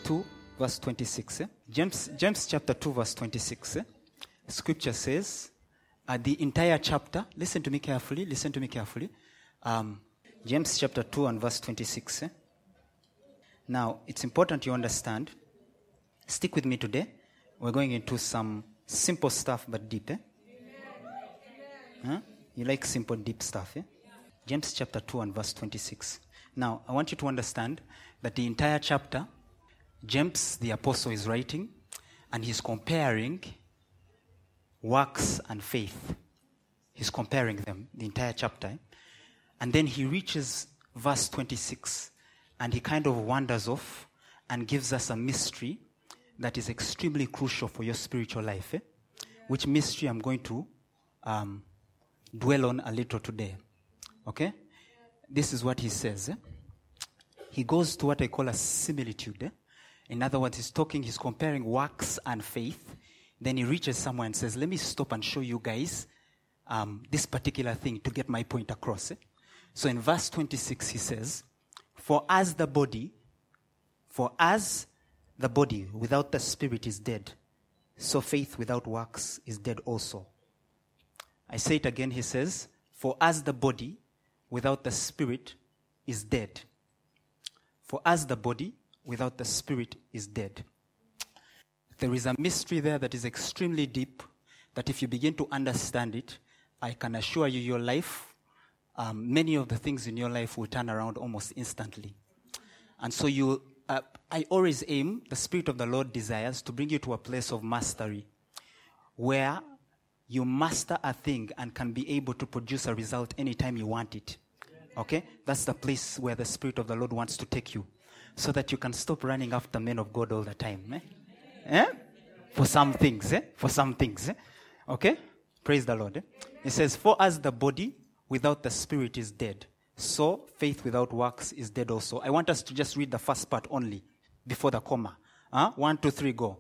2, verse 26. James chapter 2, verse 26. Scripture says, the entire chapter, listen to me carefully. James chapter 2 and verse 26. Now, it's important you understand. Stick with me today. We're going into some simple stuff but deep. Huh? You like simple, deep stuff. James chapter 2 and verse 26. Now, I want you to understand that the entire chapter, James, the apostle, is writing, and he's comparing works and faith. He's comparing them, the entire chapter. And then he reaches verse 26, and he kind of wanders off and gives us a mystery that is extremely crucial for your spiritual life, which mystery I'm going to dwell on a little today. Okay? This is what he says. He goes to what I call a similitude. In other words, he's comparing works and faith. Then he reaches somewhere and says, let me stop and show you guys this particular thing to get my point across. So in verse 26 he says, For as the body without the spirit is dead, so faith without works is dead also. I say it again, he says, for as the body without the spirit is dead. For as the body without the spirit is dead. There is a mystery there that is extremely deep, that if you begin to understand it, I can assure you your life, many of the things in your life will turn around almost instantly. And so I always aim, the Spirit of the Lord desires to bring you to a place of mastery, where you master a thing and can be able to produce a result anytime you want it. Okay? That's the place where the Spirit of the Lord wants to take you, so that you can stop running after men of God all the time. For some things. Okay? Praise the Lord. It says, for as the body without the spirit is dead, so faith without works is dead also. I want us to just read the first part only, before the comma. 1, 2, 3, go.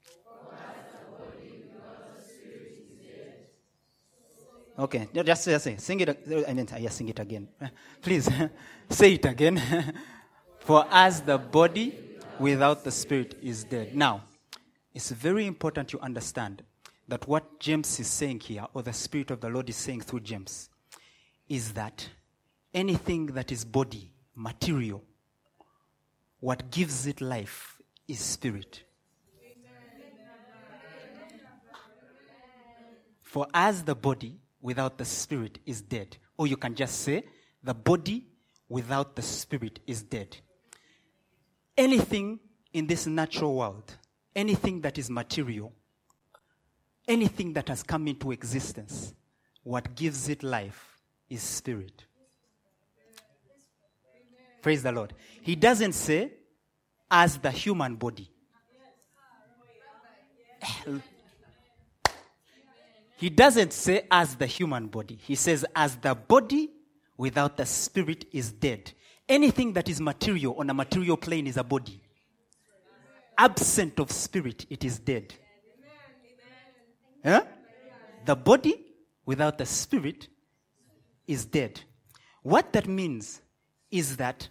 Okay, just say, sing it. Sing it again. Please, say it again. For as the body without the spirit is dead. Now, it's very important you understand that what James is saying here, or the Spirit of the Lord is saying through James, is that anything that is body, material, what gives it life is spirit. For as the body without the spirit is dead, or you can just say, the body without the spirit is dead. Anything in this natural world, anything that is material, anything that has come into existence, what gives it life is spirit. Praise the Lord. He doesn't say, as the human body. He doesn't say, as the human body. He says, as the body without the spirit is dead. Anything that is material on a material plane is a body. Absent of spirit, it is dead. The body without the spirit is dead. What that means is that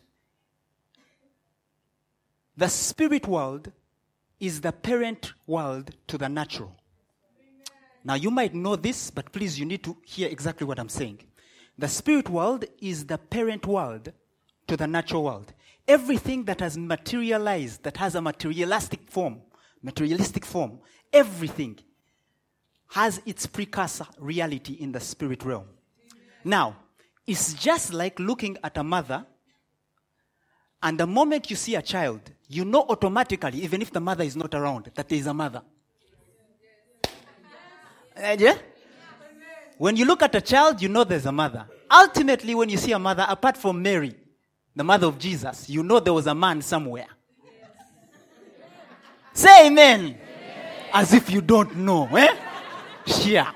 the spirit world is the parent world to the natural. Now you might know this, but please, you need to hear exactly what I'm saying. The spirit world is the parent world to the natural world. Everything that has materialized, that has a materialistic form, everything has its precursor reality in the spirit realm. Now, it's just like looking at a mother, and the moment you see a child, you know automatically, even if the mother is not around, that there is a mother. Yeah? When you look at a child, you know there's a mother. Ultimately, when you see a mother, apart from Mary, the mother of Jesus, you know there was a man somewhere. Say amen. Amen. As if you don't know. Yeah.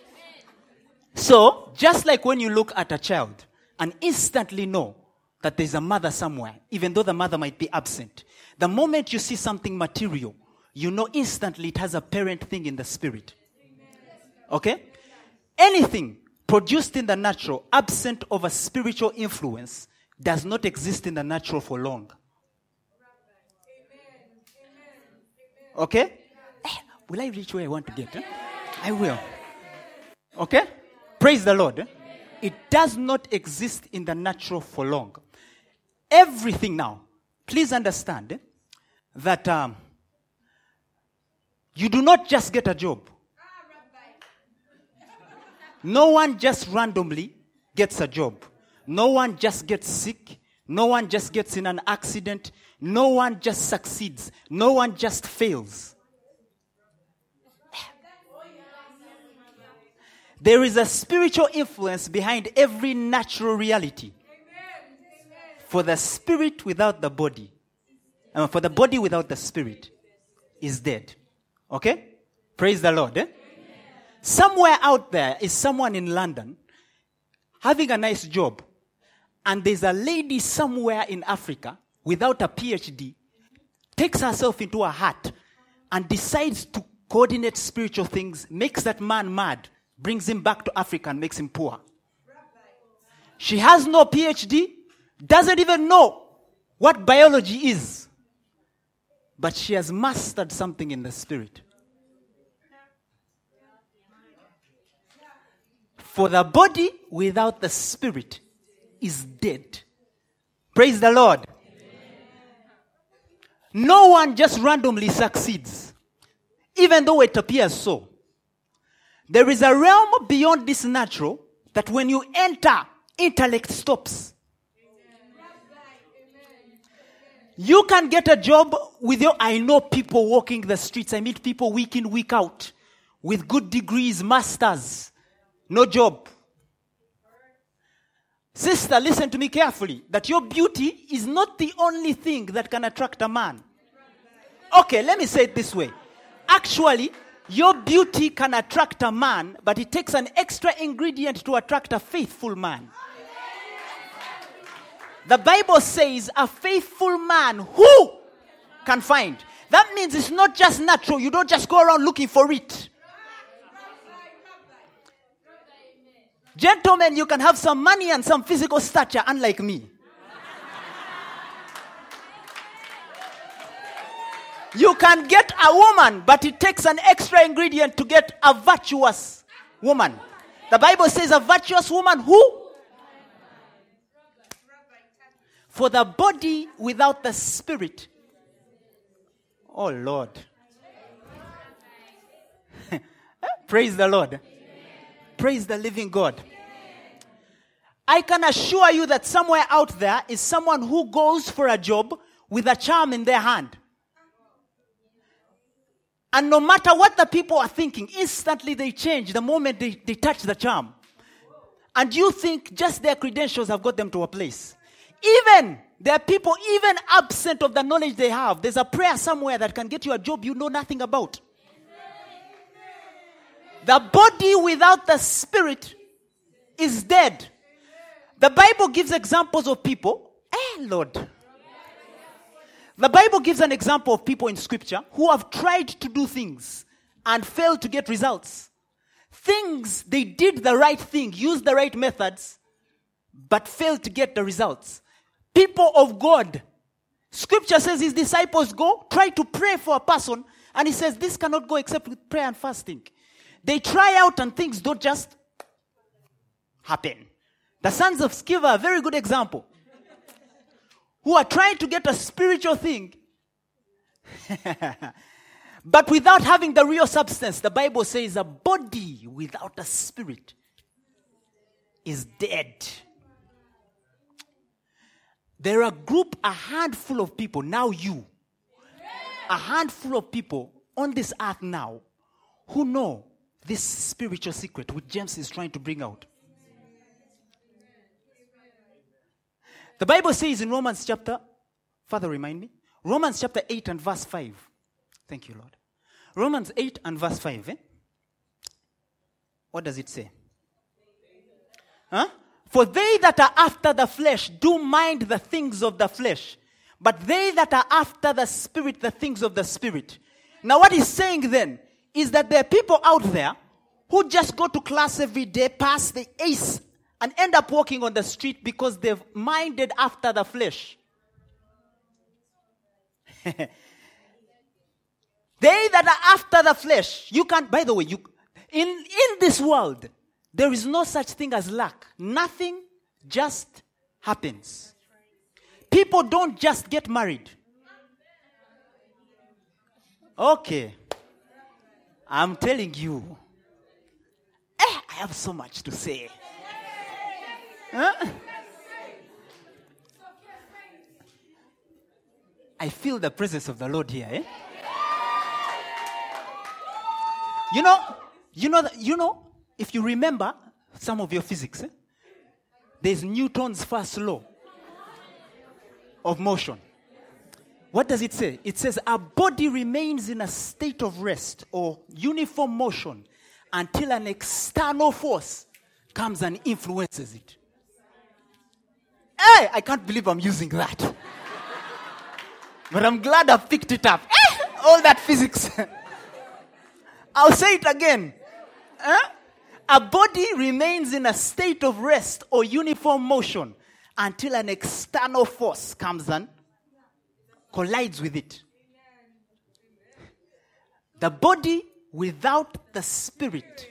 So, just like when you look at a child and instantly know that there's a mother somewhere, even though the mother might be absent, the moment you see something material, you know instantly it has a parent thing in the spirit. Okay? Anything produced in the natural, absent of a spiritual influence, does not exist in the natural for long. Okay? Will I reach where I want to get? I will. Okay? Praise the Lord. It does not exist in the natural for long. Everything now, please understand that you do not just get a job. No one just randomly gets a job. No one just gets sick. No one just gets in an accident. No one just succeeds. No one just fails. There is a spiritual influence behind every natural reality. For the spirit without the body, for the body without the spirit is dead. Okay? Praise the Lord. Somewhere out there is someone in London having a nice job, and there's a lady somewhere in Africa without a PhD, takes herself into a hut and decides to coordinate spiritual things, makes that man mad, brings him back to Africa and makes him poor. She has no PhD, doesn't even know what biology is, but she has mastered something in the spirit. For the body without the spirit is dead. Praise the Lord. No one just randomly succeeds, even though it appears so. There is a realm beyond this natural that when you enter, intellect stops. You can get a job with your, I know people walking the streets. I meet people week in, week out with good degrees, masters, no job. Sister, listen to me carefully, that your beauty is not the only thing that can attract a man. Okay, let me say it this way. Actually, your beauty can attract a man, but it takes an extra ingredient to attract a faithful man. The Bible says a faithful man who can find. That means it's not just natural. You don't just go around looking for it. Gentlemen, you can have some money and some physical stature, unlike me. You can get a woman, but it takes an extra ingredient to get a virtuous woman. The Bible says a virtuous woman who? For the body without the spirit. Oh Lord. Praise the Lord. Praise the living God. I can assure you that somewhere out there is someone who goes for a job with a charm in their hand. And no matter what the people are thinking, instantly they change the moment they touch the charm. And you think just their credentials have got them to a place. Even, there are people even absent of the knowledge they have. There's a prayer somewhere that can get you a job you know nothing about. The body without the spirit is dead. The Bible gives examples of people. Lord. The Bible gives an example of people in scripture who have tried to do things and failed to get results. Things, they did the right thing, used the right methods, but failed to get the results. People of God. Scripture says his disciples go, try to pray for a person, and he says this cannot go except with prayer and fasting. They try out and things don't just happen. The sons of Sceva are a very good example. Who are trying to get a spiritual thing. But without having the real substance. The Bible says a body without a spirit is dead. There are a handful of people, now you. A handful of people on this earth now who know this spiritual secret which James is trying to bring out. The Bible says in Romans chapter, Father remind me, Romans chapter 8 and verse 5. Thank you, Lord. Romans 8 and verse 5. What does it say? For they that are after the flesh do mind the things of the flesh, but they that are after the spirit, the things of the spirit. Now what he's saying then is that there are people out there who just go to class every day, pass the ace, and end up walking on the street because they've minded after the flesh. They that are after the flesh, you can't, by the way, in this world, there is no such thing as luck. Nothing just happens. People don't just get married. Okay. I'm telling you. I have so much to say. Huh? I feel the presence of the Lord here, eh? You know, if you remember some of your physics, there's Newton's first law of motion. What does it say? It says a body remains in a state of rest or uniform motion until an external force comes and influences it. Hey, I can't believe I'm using that. But I'm glad I picked it up. All that physics. I'll say it again. A body remains in a state of rest or uniform motion until an external force comes and collides with it. The body without the spirit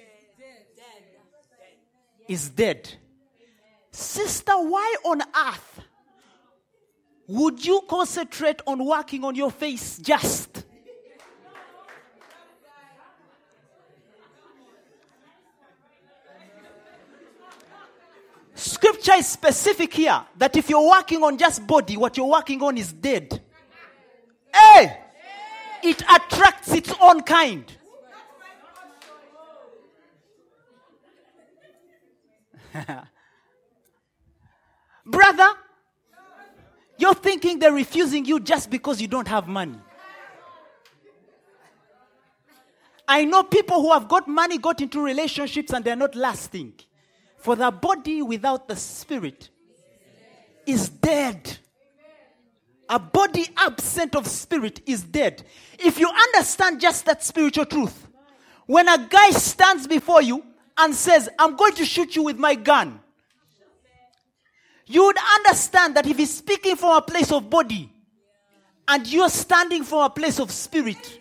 is dead. Sister, why on earth would you concentrate on working on your face just? Scripture is specific here that if you're working on just body, what you're working on is dead. Hey! It attracts its own kind. Brother, you're thinking they're refusing you just because you don't have money. I know people who have got money, got into relationships, and they're not lasting. For the body without the spirit is dead. A body absent of spirit is dead. If you understand just that spiritual truth, when a guy stands before you and says, I'm going to shoot you with my gun, you would understand that if he's speaking from a place of body and you're standing from a place of spirit,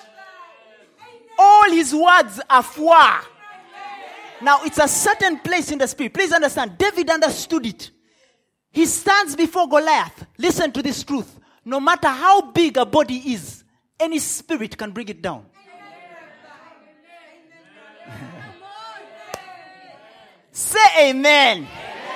all his words are foi. Now, it's a certain place in the spirit. Please understand, David understood it. He stands before Goliath. Listen to this truth. No matter how big a body is, any spirit can bring it down. Say amen.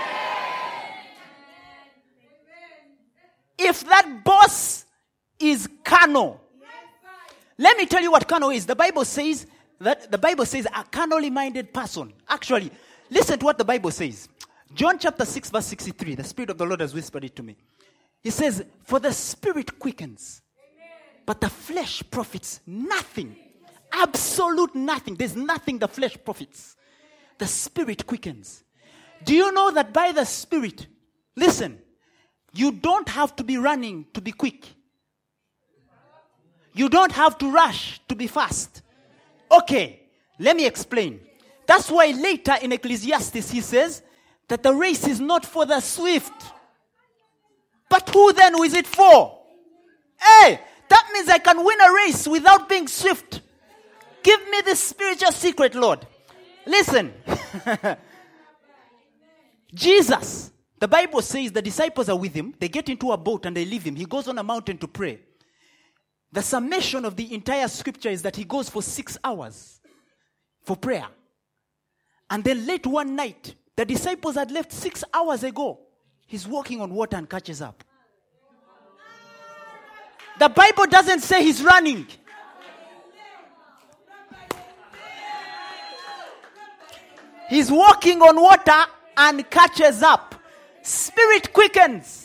If that boss is carnal, let me tell you what carnal is. The Bible says a carnally minded person. Actually, listen to what the Bible says. John chapter 6 verse 63. The Spirit of the Lord has whispered it to me. He says, for the spirit quickens, but the flesh profits nothing. Absolute nothing. There's nothing the flesh profits. The spirit quickens. Do you know that by the spirit, listen, you don't have to be running to be quick. You don't have to rush to be fast. Okay, let me explain. That's why later in Ecclesiastes he says that the race is not for the swift. But who then is it for? Hey, that means I can win a race without being swift. Give me the spiritual secret, Lord. Listen. Jesus, the Bible says the disciples are with him. They get into a boat and they leave him. He goes on a mountain to pray. The summation of the entire scripture is that he goes for 6 hours for prayer. And then late one night, the disciples had left 6 hours ago. He's walking on water and catches up. The Bible doesn't say he's running. He's walking on water and catches up. Spirit quickens.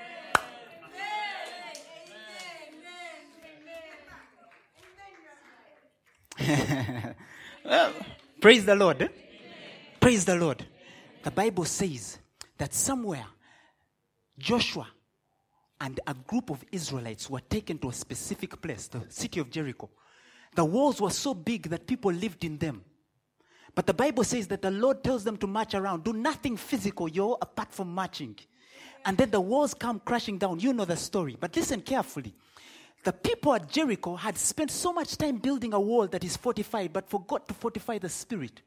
Well, praise the Lord. Praise the Lord. The Bible says that somewhere Joshua and a group of Israelites were taken to a specific place, the city of Jericho. The walls were so big that people lived in them. But the Bible says that the Lord tells them to march around. Do nothing physical, apart from marching. And then the walls come crashing down. You know the story. But listen carefully. The people at Jericho had spent so much time building a wall that is fortified, but forgot to fortify the spirit.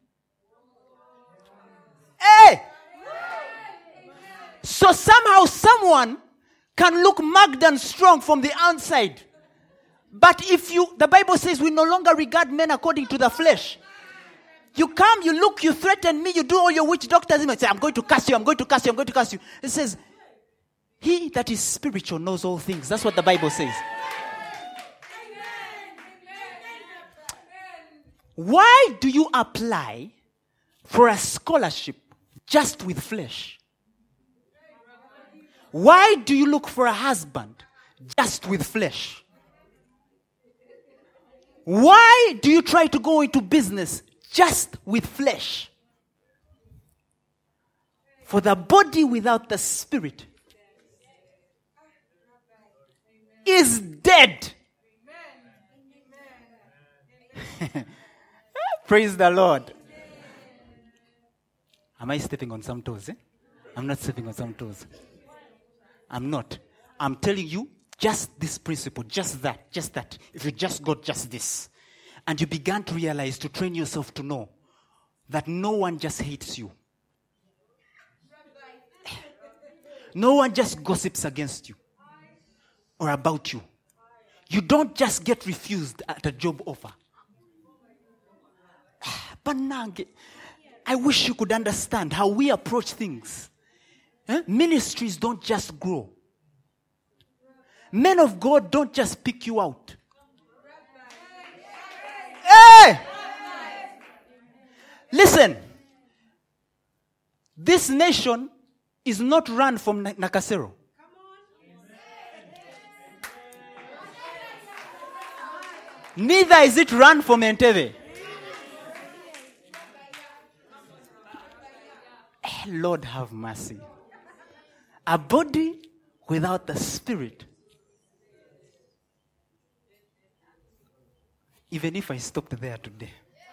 Hey! So somehow someone can look mugged and strong from the outside. But the Bible says we no longer regard men according to the flesh. You come, you look, you threaten me, you do all your witch doctors, and say, I'm going to curse you, I'm going to curse you, I'm going to curse you. It says, he that is spiritual knows all things. That's what the Bible says. Why do you apply for a scholarship just with flesh? Why do you look for a husband just with flesh? Why do you try to go into business just with flesh? For the body without the spirit is dead. Praise the Lord. Am I stepping on some toes? I'm not stepping on some toes. I'm not. I'm telling you just this principle, just that. If you just got just this, and you began to realize, to train yourself to know that no one just hates you. No one just gossips against you or about you. You don't just get refused at a job offer. But I wish you could understand how we approach things. Ministries don't just grow. Men of God don't just pick you out. Hey! Listen. This nation is not run from Nakasero. Neither is it run from Entebbe. Lord have mercy. A body without the spirit. Even if I stopped there today.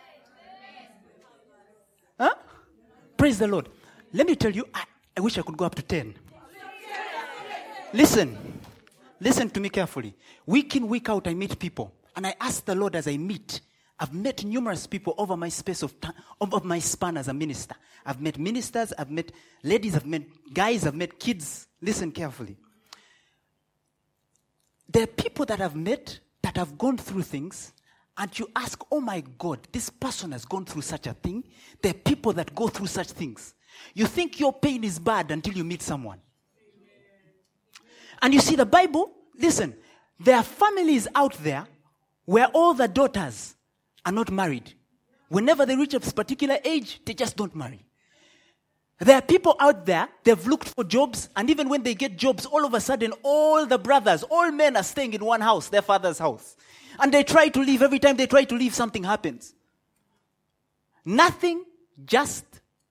Huh? Praise the Lord. Let me tell you, I wish I could go up to 10. Listen to me carefully. Week in, week out, I meet people. And I ask the Lord as I meet. I've met numerous people over my space of time, over my span as a minister. I've met ministers, I've met ladies, I've met guys, I've met kids. Listen carefully. There are people that I've met that have gone through things, and you ask, oh my God, this person has gone through such a thing. There are people that go through such things. You think your pain is bad until you meet someone. And you see the Bible, listen, there are families out there where all the daughters are not married. Whenever they reach a particular age, they just don't marry. There are people out there, they've looked for jobs, and even when they get jobs, all of a sudden, all the brothers, all men are staying in one house, their father's house. And they try to leave. Every time they try to leave, something happens. Nothing, just.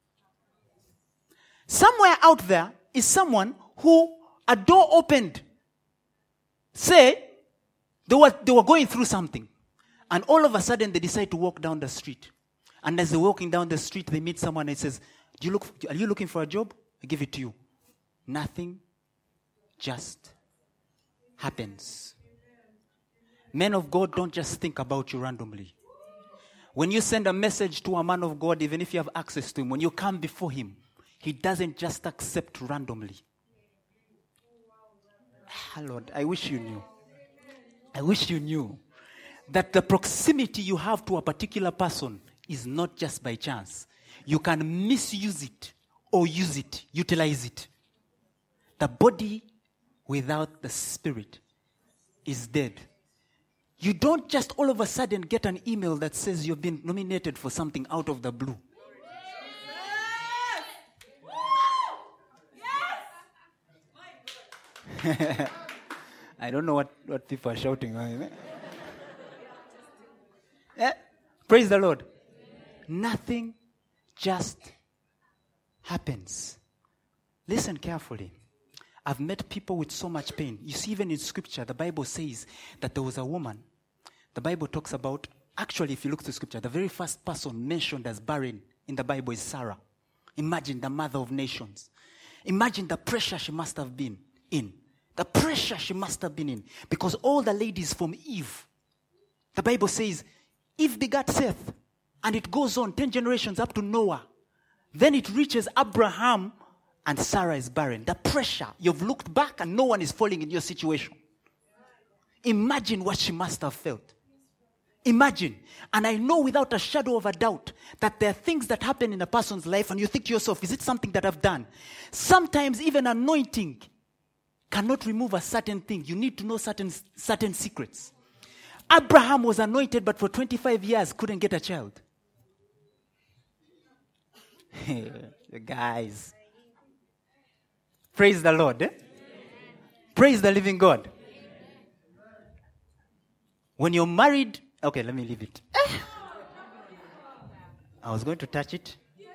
Somewhere out there is someone who a door opened. Say, they were going through something. And all of a sudden, they decide to walk down the street. And as they're walking down the street, they meet someone and says, are you looking for a job? I give it to you. Nothing just happens. Men of God don't just think about you randomly. When you send a message to a man of God, even if you have access to him, when you come before him, he doesn't just accept randomly. Lord, I wish you knew. I wish you knew that the proximity you have to a particular person is not just by chance. You can misuse it or use it, utilize it. The body without the spirit is dead. You don't just all of a sudden get an email that says you've been nominated for something out of the blue. I don't know what people are shouting. Praise the Lord. Nothing just happens. Listen carefully. I've met people with so much pain. You see, even in scripture, the Bible says that there was a woman. The Bible talks about, actually, if you look to scripture, the very first person mentioned as barren in the Bible is Sarah. Imagine the mother of nations. Imagine the pressure she must have been in. The pressure she must have been in. Because all the ladies from Eve, the Bible says, Eve begat Seth. And it goes on 10 generations up to Noah. Then it reaches Abraham and Sarah is barren. The pressure. You've looked back and no one is falling in your situation. Imagine what she must have felt. Imagine. And I know without a shadow of a doubt that there are things that happen in a person's life and you think to yourself, is it something that I've done? Sometimes even anointing cannot remove a certain thing. You need to know certain secrets. Abraham was anointed, but for 25 years couldn't get a child. You guys. Praise the Lord. Praise the living God. When you're married, okay, let me leave it. I was going to touch it.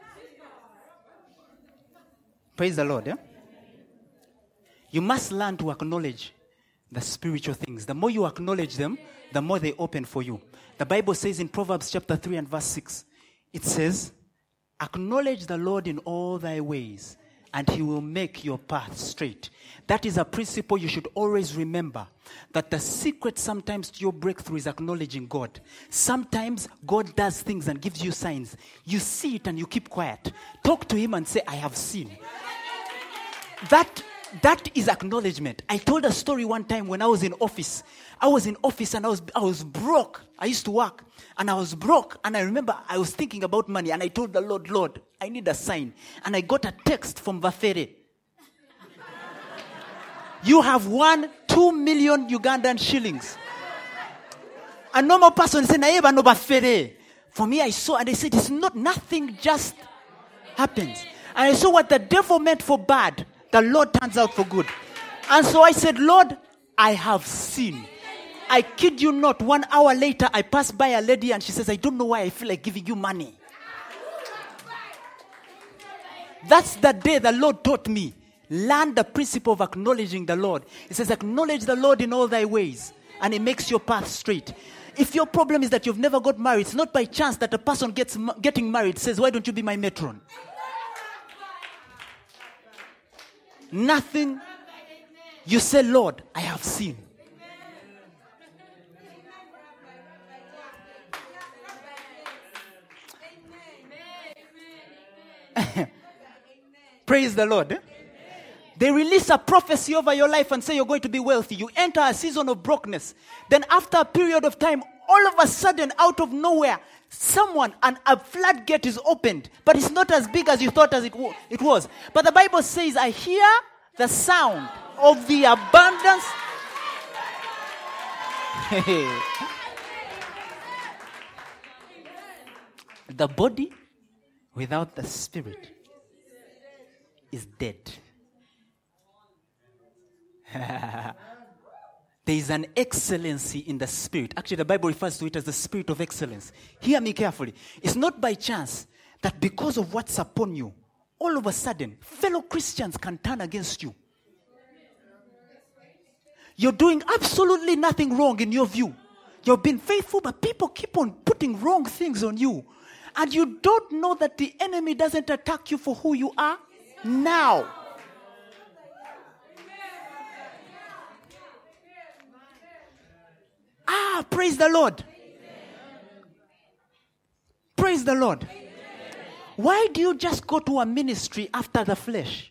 Praise the Lord. You must learn to acknowledge the spiritual things. The more you acknowledge them, the more they open for you. The Bible says in Proverbs chapter 3 and verse 6, it says, acknowledge the Lord in all thy ways, and he will make your path straight. That is a principle you should always remember. That the secret sometimes to your breakthrough is acknowledging God. Sometimes God does things and gives you signs. You see it and you keep quiet. Talk to him and say, I have seen. That is acknowledgement. I told a story one time when I was in office. I was in office and I was broke. I used to work and I was broke. And I remember I was thinking about money and I told the Lord, Lord, I need a sign. And I got a text from Vafere. You have won 2 million Ugandan shillings. A normal person said, Naeba no Vafere. For me, I saw and they said, it's not, nothing just happens. And I saw what the devil meant for bad, the Lord turns out for good. And so I said, Lord, I have seen. I kid you not, 1 hour later, I passed by a lady and she says, I don't know why I feel like giving you money. That's the day the Lord taught me. Learn the principle of acknowledging the Lord. It says, acknowledge the Lord in all thy ways, and it makes your path straight. If your problem is that you've never got married, it's not by chance that a person getting married says, why don't you be my matron? Nothing. You say, Lord, I have seen. Praise the Lord. They release a prophecy over your life and say you're going to be wealthy. You enter a season of brokenness. Then after a period of time, all of a sudden, out of nowhere, a floodgate is opened. But it's not as big as you thought as it was. But the Bible says, I hear the sound of the abundance. The body without the spirit is dead. There is an excellency in the spirit. Actually, the Bible refers to it as the spirit of excellence. Hear me carefully. It's not by chance that because of what's upon you, all of a sudden, fellow Christians can turn against you. You're doing absolutely nothing wrong in your view. You've been faithful, but people keep on putting wrong things on you. And you don't know that the enemy doesn't attack you for who you are now. Praise the Lord. Praise the Lord. Why do you just go to a ministry after the flesh?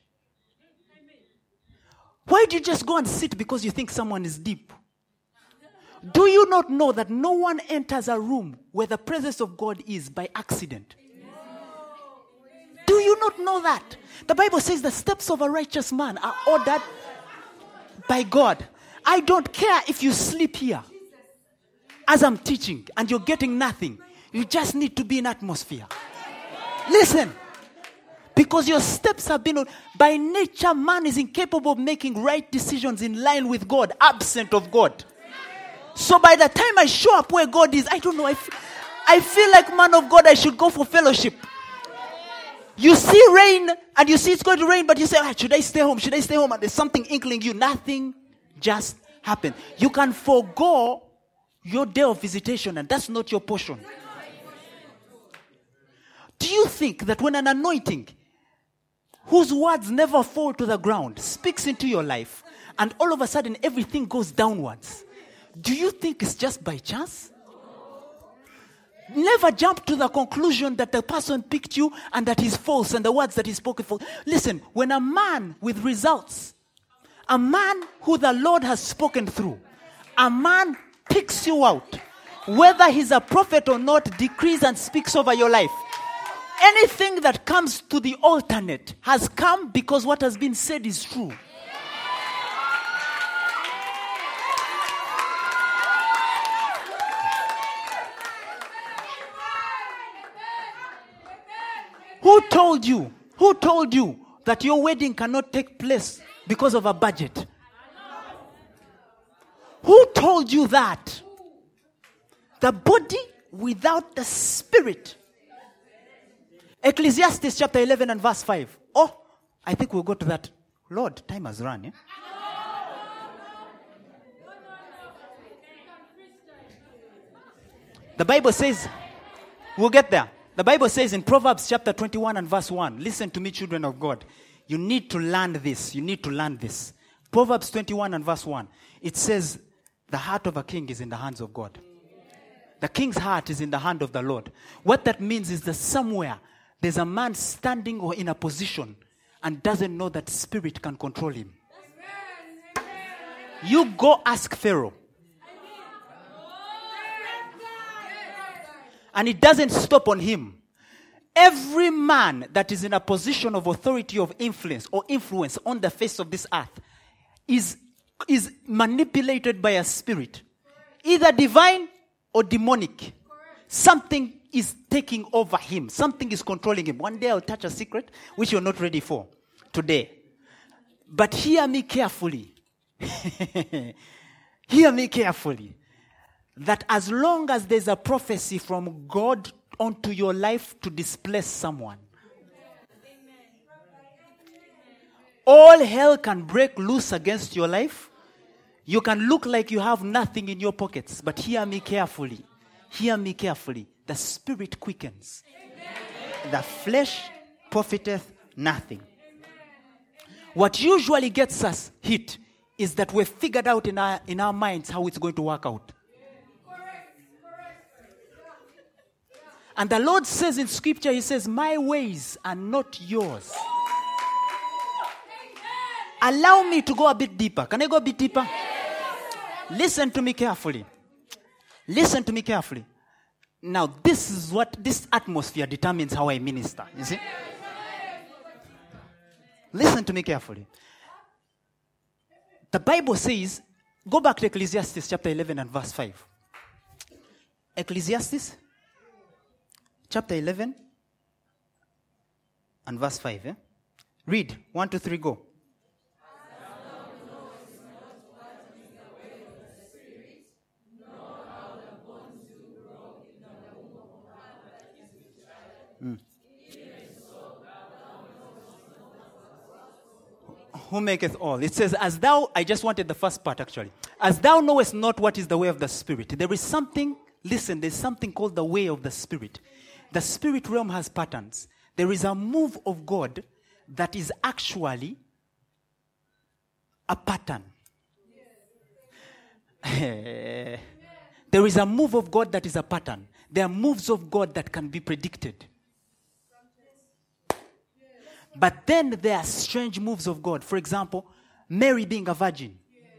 Why do you just go and sit because you think someone is deep? Do you not know that no one enters a room where the presence of God is by accident? Do you not know that? The Bible says the steps of a righteous man are ordered by God. I don't care if you sleep here as I'm teaching and you're getting nothing. You just need to be in atmosphere. Listen. Because your steps have been... By nature, man is incapable of making right decisions in line with God, absent of God. So by the time I show up where God is, I don't know, I feel like, man of God, I should go for fellowship. You see rain, and you see it's going to rain, but you say, should I stay home? Should I stay home? And there's something inkling you. Nothing just happened. You can forego your day of visitation, and that's not your portion. Do you think that when an anointing, whose words never fall to the ground, speaks into your life, and all of a sudden everything goes downwards. Do you think it's just by chance? Never jump to the conclusion that the person picked you and that he's false and the words that he spoke are false. Listen, when a man with results, a man who the Lord has spoken through, a man picks you out, whether he's a prophet or not, decrees and speaks over your life. Anything that comes to the alternate has come because what has been said is true. Who told you that your wedding cannot take place because of a budget? Who told you that? The body without the spirit. Ecclesiastes chapter 11 and verse 5. Oh, I think we'll go to that. Lord, time has run. The Bible says, we'll get there. The Bible says in Proverbs chapter 21 and verse 1, listen to me, children of God. You need to learn this. You need to learn this. Proverbs 21 and verse 1. It says, the heart of a king is in the hands of God. The king's heart is in the hand of the Lord. What that means is that somewhere there's a man standing or in a position and doesn't know that spirit can control him. You go ask Pharaoh. And it doesn't stop on him. Every man that is in a position of authority, of influence or influence on the face of this earth is manipulated by a spirit, either divine or demonic. Something is taking over him. Something is controlling him. One day I'll touch a secret which you're not ready for today. But hear me carefully. Hear me carefully. That as long as there's a prophecy from God onto your life to displace someone, all hell can break loose against your life. You can look like you have nothing in your pockets, but hear me carefully. Hear me carefully. The spirit quickens. The flesh profiteth nothing. What usually gets us hit is that we've figured out in our minds how it's going to work out. And the Lord says in scripture, he says, my ways are not yours. Allow me to go a bit deeper. Can I go a bit deeper? Listen to me carefully. Listen to me carefully. Now, this is what this atmosphere determines how I minister. You see? Listen to me carefully. The Bible says, go back to Ecclesiastes chapter 11 and verse 5. Ecclesiastes chapter 11 and verse 5. Read. 1, 2, 3, go. Who maketh all? It says, as thou, I just wanted the first part actually. As thou knowest not what is the way of the Spirit. There is something, listen, there's something called the way of the Spirit. The spirit realm has patterns. There is a move of God that is actually a pattern. There is a move of God that is a pattern. There are moves of God that can be predicted. But then there are strange moves of God. For example, Mary being a virgin.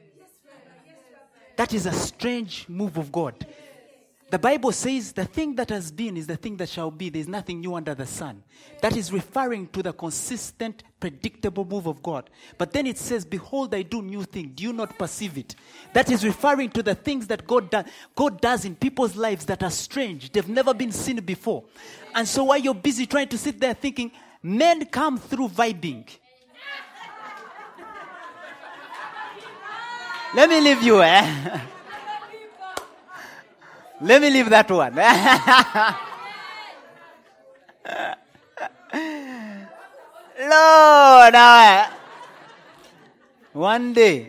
That is a strange move of God. The Bible says the thing that has been is the thing that shall be. There is nothing new under the sun. That is referring to the consistent, predictable move of God. But then it says, behold, I do new thing. Do you not perceive it? That is referring to the things that God does in people's lives that are strange. They've never been seen before. And so while you're busy trying to sit there thinking, men come through vibing. Let me leave you, Let me leave that one. Lord, one day.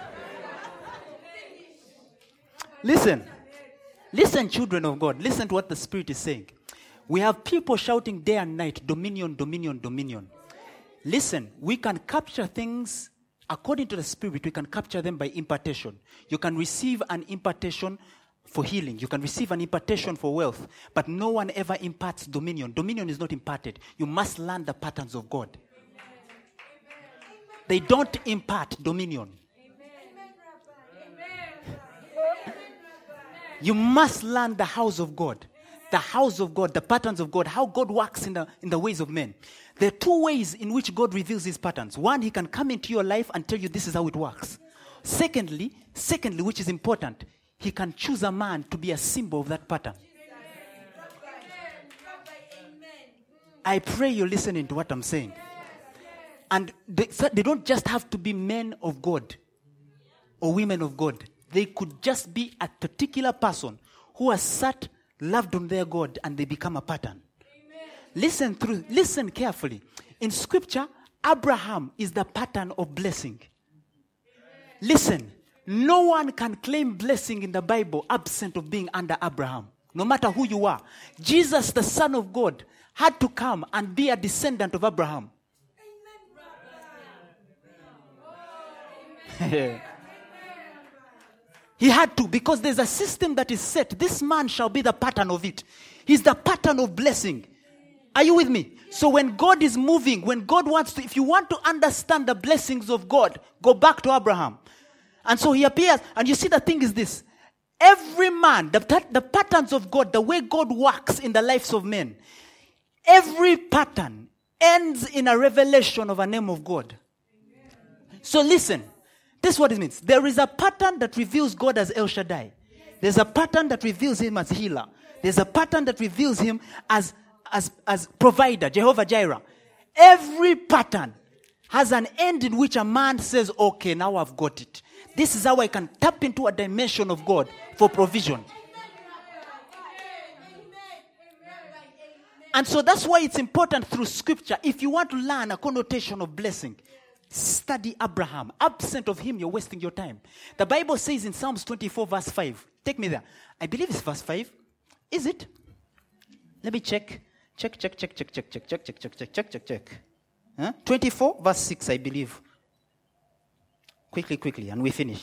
Listen, children of God. Listen to what the Spirit is saying. We have people shouting day and night, dominion, dominion, dominion. Listen, we can capture things according to the Spirit, we can capture them by impartation. You can receive an impartation for healing. You can receive an impartation for wealth. But no one ever imparts dominion. Dominion is not imparted. You must learn the patterns of God. They don't impart dominion. You must learn the house of God. The house of God, the patterns of God, how God works in the ways of men. There are two ways in which God reveals his patterns. One, he can come into your life and tell you this is how it works. Secondly, which is important, he can choose a man to be a symbol of that pattern. I pray you're listening to what I'm saying. And they don't just have to be men of God or women of God. They could just be a particular person who has sat, loved on their God, and they become a pattern. Listen carefully. In scripture, Abraham is the pattern of blessing. Listen, no one can claim blessing in the Bible absent of being under Abraham, no matter who you are. Jesus, the Son of God, had to come and be a descendant of Abraham. He had to, because there's a system that is set. This man shall be the pattern of it. He's the pattern of blessing. Are you with me? So when God is moving, when God wants to, if you want to understand the blessings of God, go back to Abraham. And so he appears, and you see the thing is this. Every man, the patterns of God, the way God works in the lives of men, every pattern ends in a revelation of a name of God. So listen. This is what it means. There is a pattern that reveals God as El Shaddai. There's a pattern that reveals him as healer. There's a pattern that reveals him as provider, Jehovah Jireh. Every pattern has an end in which a man says, okay, now I've got it. This is how I can tap into a dimension of God for provision. And so that's why it's important through scripture. If you want to learn a connotation of blessing, study Abraham. Absent of him, you're wasting your time. The Bible says in Psalms 24 verse 5. Take me there. I believe it's verse 5. Is it? Let me check. Check. Huh? 24 verse 6, I believe. Quickly, and we finish.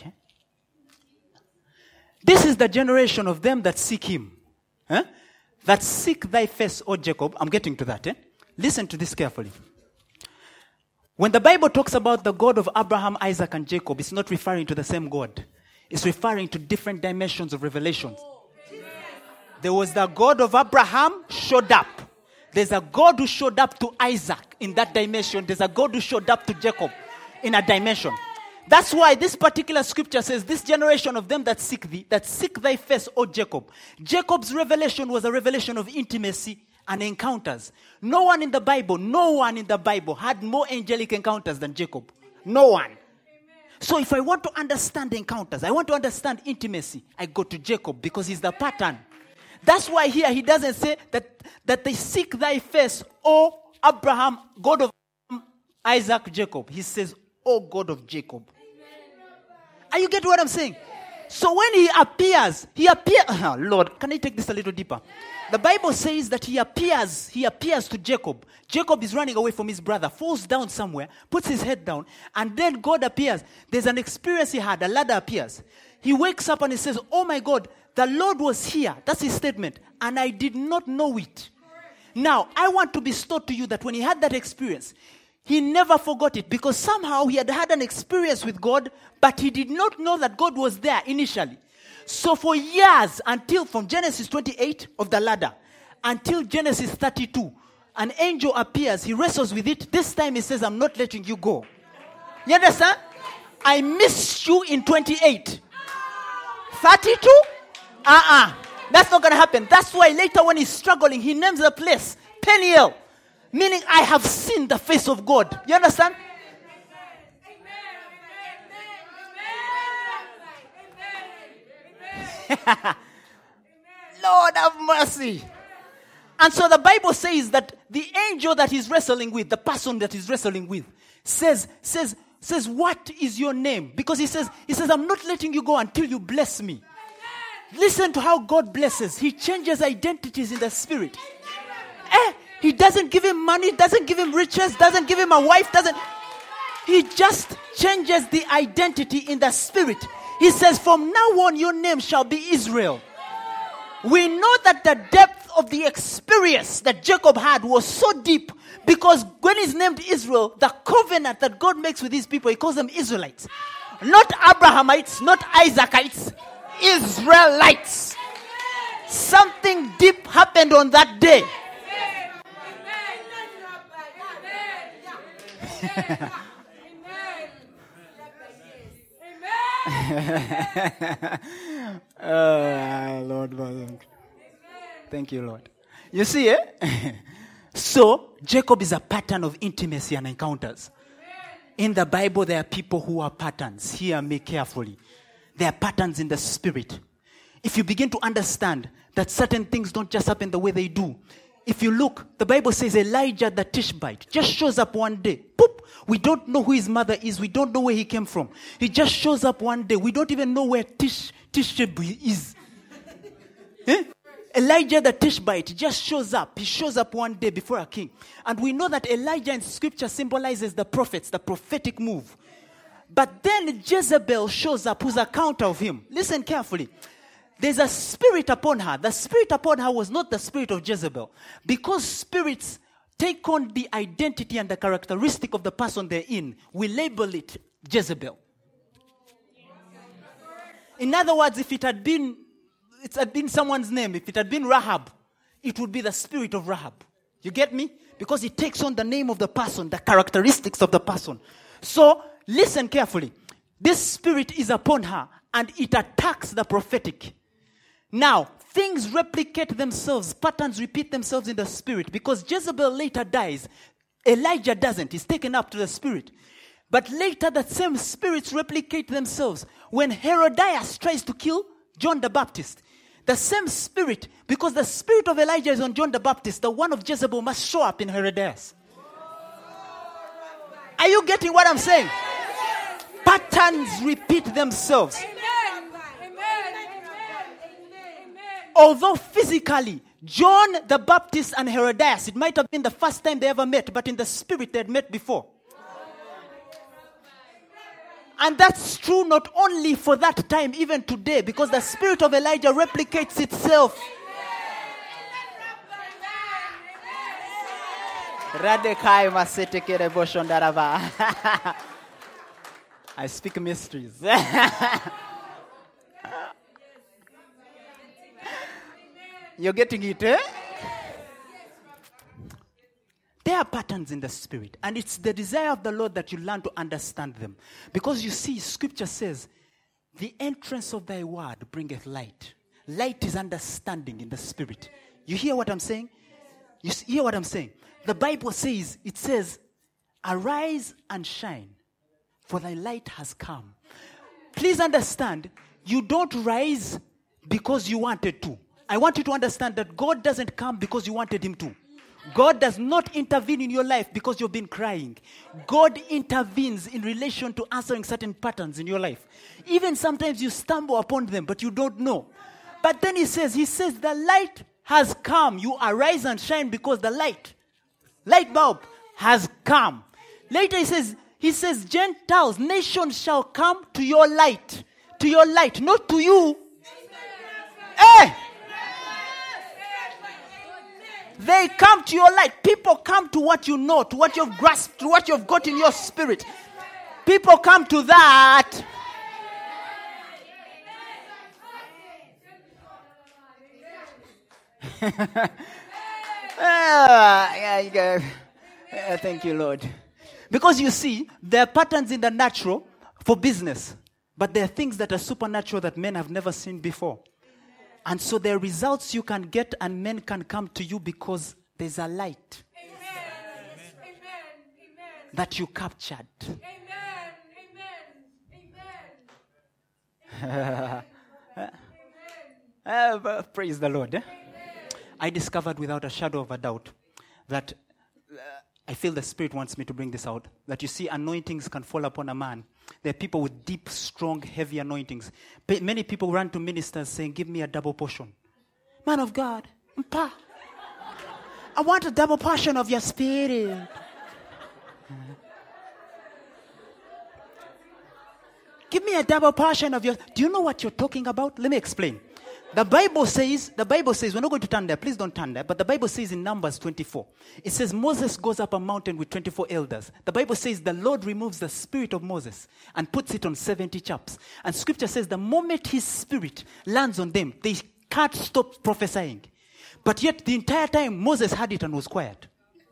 This is the generation of them that seek him. That seek thy face, O Jacob. I'm getting to that. Listen to this carefully. When the Bible talks about the God of Abraham, Isaac, and Jacob, it's not referring to the same God. It's referring to different dimensions of revelations. There was the God of Abraham showed up. There's a God who showed up to Isaac in that dimension. There's a God who showed up to Jacob in a dimension. That's why this particular scripture says, this generation of them that seek thee, that seek thy face, O Jacob. Jacob's revelation was a revelation of intimacy and encounters. No one in the Bible had more angelic encounters than Jacob. No one. So if I want to understand encounters, I want to understand intimacy, I go to Jacob because he's the pattern. That's why here he doesn't say that they seek thy face, O Abraham, God of Isaac, Jacob. He says, O God of Jacob. Are you getting what I'm saying? So when he appears, oh Lord, can I take this a little deeper? The Bible says that he appears to Jacob. Jacob is running away from his brother, falls down somewhere, puts his head down, and then God appears. There's an experience he had, a ladder appears. He wakes up and he says, oh my God, the Lord was here. That's his statement. And I did not know it. Now, I want to bestow to you that when he had that experience, he never forgot it because somehow he had an experience with God, but he did not know that God was there initially. So for years, until from Genesis 28 of the ladder, until Genesis 32, an angel appears, he wrestles with it. This time he says, I'm not letting you go. You understand? I missed you in 28. 32? That's not going to happen. That's why later when he's struggling, he names the place Peniel, meaning I have seen the face of God. You understand? Lord have mercy. And so the Bible says that the angel that he's wrestling with, the person that he's wrestling with, says, what is your name? Because he says, I'm not letting you go until you bless me. Listen to how God blesses. He changes identities in the spirit. He doesn't give him money, doesn't give him riches, doesn't give him a wife, He just changes the identity in the spirit. He says, from now on, your name shall be Israel. We know that the depth of the experience that Jacob had was so deep because when he's named Israel, the covenant that God makes with his people, he calls them Israelites. Not Abrahamites, not Isaacites, Israelites. Something deep happened on that day. Lord, thank you, Lord. You see, eh? So, Jacob is a pattern of intimacy and encounters. In the Bible, there are people who are patterns. Hear me carefully. There are patterns in the spirit. If you begin to understand that certain things don't just happen the way they do. If you look, the Bible says Elijah the Tishbite just shows up one day. Poop! We don't know who his mother is. We don't know where he came from. He just shows up one day. We don't even know where Tishbe is. Eh? Elijah the Tishbite just shows up. He shows up one day before a king. And we know that Elijah in scripture symbolizes the prophets, the prophetic move. But then Jezebel shows up, who's a counter of him. Listen carefully. There's a spirit upon her. The spirit upon her was not the spirit of Jezebel. Because spirits take on the identity and the characteristic of the person they're in, we label it Jezebel. In other words, if it had been someone's name, if it had been Rahab, it would be the spirit of Rahab. You get me? Because it takes on the name of the person, the characteristics of the person. So, listen carefully. This spirit is upon her and it attacks the prophetic. Now, things replicate themselves, patterns repeat themselves in the spirit because Jezebel later dies. Elijah doesn't. He's taken up to the spirit. But later, the same spirits replicate themselves. When Herodias tries to kill John the Baptist, the same spirit, because the spirit of Elijah is on John the Baptist, the one of Jezebel must show up in Herodias. Are you getting what I'm saying? Patterns repeat themselves. Although physically, John the Baptist and Herodias, it might have been the first time they ever met, but in the spirit they had met before. And that's true not only for that time, even today, because the spirit of Elijah replicates itself. I speak mysteries. You're getting it, eh? There are patterns in the spirit, and it's the desire of the Lord that you learn to understand them. Because you see, scripture says, the entrance of thy word bringeth light. Light is understanding in the spirit. You hear what I'm saying? You hear what I'm saying? The Bible says, it says, arise and shine, for thy light has come. Please understand, you don't rise because you wanted to. I want you to understand that God doesn't come because you wanted him to. God does not intervene in your life because you've been crying. God intervenes in relation to answering certain patterns in your life. Even sometimes you stumble upon them, but you don't know. But then he says, the light has come. You arise and shine because the light bulb has come. Later he says, Gentiles, nations shall come to your light, not to you. Hey! They come to your light. People come to what you know, to what you've grasped, to what you've got in your spirit. People come to that. Thank you, Lord. Because you see, there are patterns in the natural for business, but there are things that are supernatural that men have never seen before. And so there are results you can get and men can come to you because there's a light that you captured. Praise the Lord. I discovered without a shadow of a doubt that I feel the Spirit wants me to bring this out. That you see, anointings can fall upon a man. There are people with deep, strong, heavy anointings. Many people run to ministers saying, give me a double portion. Man of God, I want a double portion of your Spirit. Give me a double portion of your... Do you know what you're talking about? Let me explain. The Bible says, we're not going to turn there, please don't turn there, but the Bible says in Numbers 24, it says Moses goes up a mountain with 24 elders. The Bible says the Lord removes the spirit of Moses and puts it on 70 chaps. And scripture says the moment his spirit lands on them, they can't stop prophesying. But yet the entire time Moses had it and was quiet.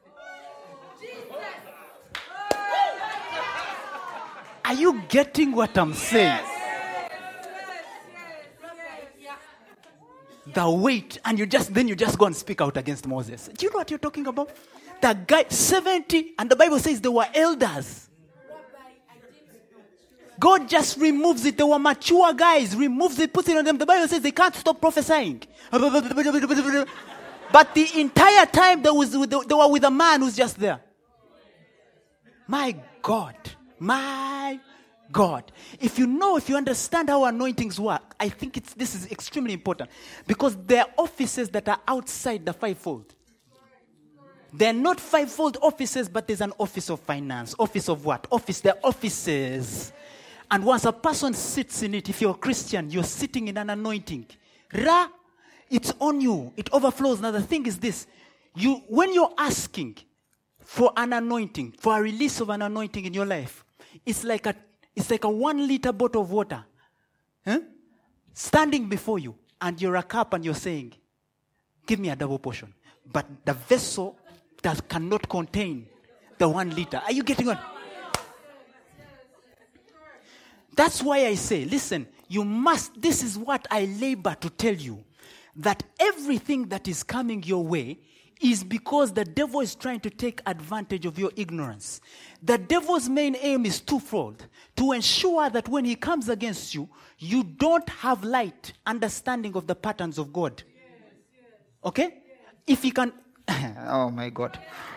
Are you getting what I'm saying? The weight, and you just go and speak out against Moses. Do you know what you're talking about? The guy, 70, and the Bible says they were elders. God just removes it. They were mature guys, removes it, puts it on them. The Bible says they can't stop prophesying. But the entire time they were with a man who's just there. My God. My God. If you understand how anointings work, I think this is extremely important. Because there are offices that are outside the fivefold. They're not fivefold offices, but there's an office of finance. Office of what? They're offices. And once a person sits in it, if you're a Christian, you're sitting in an anointing. It's on you. It overflows. Now the thing is this. When you're asking for an anointing, for a release of an anointing in your life, it's like a 1 liter bottle of water standing before you, and you're a cup and you're saying, give me a double portion. But the vessel that cannot contain the 1 liter. Are you getting on? That's why I say, listen, this is what I labor to tell you, that everything that is coming your way is because the devil is trying to take advantage of your ignorance. The devil's main aim is twofold. To ensure that when he comes against you, you don't have light understanding of the patterns of God. Okay? If he can... oh my God.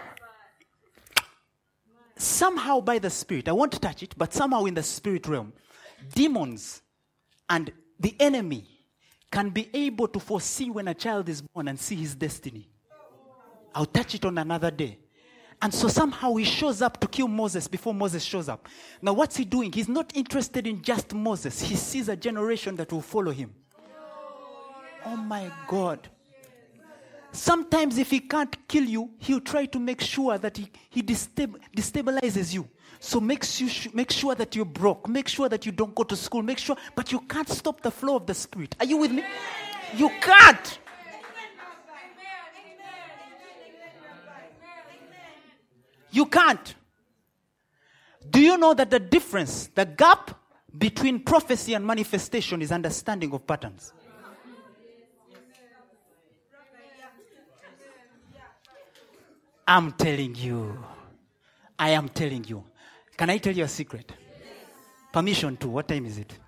Somehow by the Spirit, I won't touch it, but somehow in the spirit realm, demons and the enemy can be able to foresee when a child is born and see his destiny. I'll touch it on another day. And so somehow he shows up to kill Moses before Moses shows up. Now what's he doing? He's not interested in just Moses. He sees a generation that will follow him. Oh my God. Sometimes if he can't kill you, he'll try to make sure that he destabilizes you. So make sure that you're broke. Make sure that you don't go to school. But you can't stop the flow of the Spirit. Are you with me? You can't. You can't. Do you know that the gap between prophecy and manifestation is understanding of patterns? I'm telling you. I am telling you. Can I tell you a secret? Permission to. What time is it?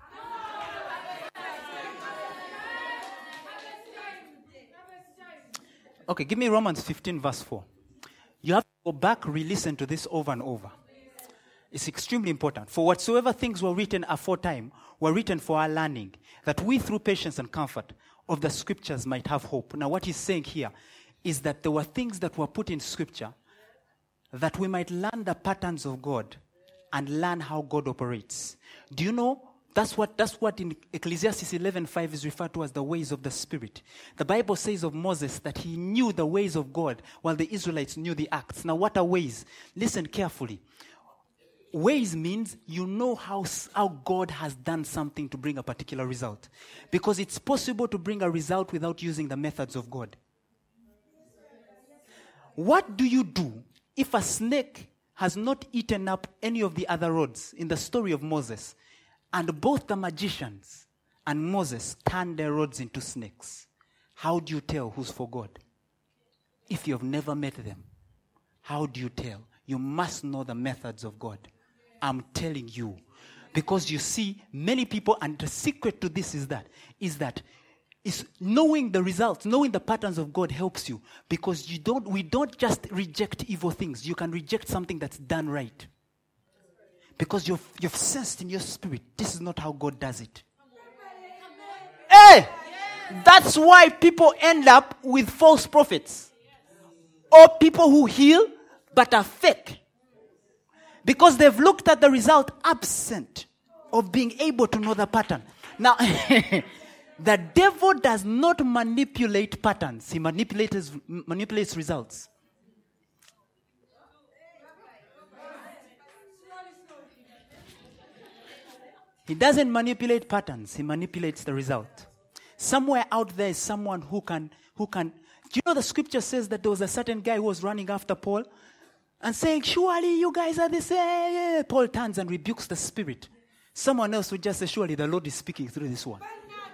Okay, give me Romans 15 verse 4. You have to go back, re-listen to this over and over. It's extremely important. For whatsoever things were written aforetime were written for our learning, that we through patience and comfort of the scriptures might have hope. Now what he's saying here is that there were things that were put in scripture that we might learn the patterns of God and learn how God operates. Do you know? That's what in Ecclesiastes 11:5 is referred to as the ways of the Spirit. The Bible says of Moses that he knew the ways of God while the Israelites knew the acts. Now what are ways? Listen carefully. Ways means you know how God has done something to bring a particular result. Because it's possible to bring a result without using the methods of God. What do you do if a snake has not eaten up any of the other rods in the story of Moses, and both the magicians and Moses turned their rods into snakes? How do you tell who's for God? If you have never met them, how do you tell? You must know the methods of God. I'm telling you. Because you see, many people, and the secret to this is that knowing the results, knowing the patterns of God helps you. Because we don't just reject evil things. You can reject something that's done right. Because you've sensed in your spirit, this is not how God does it. Hey! That's why people end up with false prophets. Or people who heal but are fake. Because they've looked at the result absent of being able to know the pattern. Now, the devil does not manipulate patterns. He manipulates results. He doesn't manipulate patterns. He manipulates the result. Somewhere out there is someone who can. Do you know the scripture says that there was a certain guy who was running after Paul and saying, surely you guys are the same. Paul turns and rebukes the spirit. Someone else would just say, surely the Lord is speaking through this one.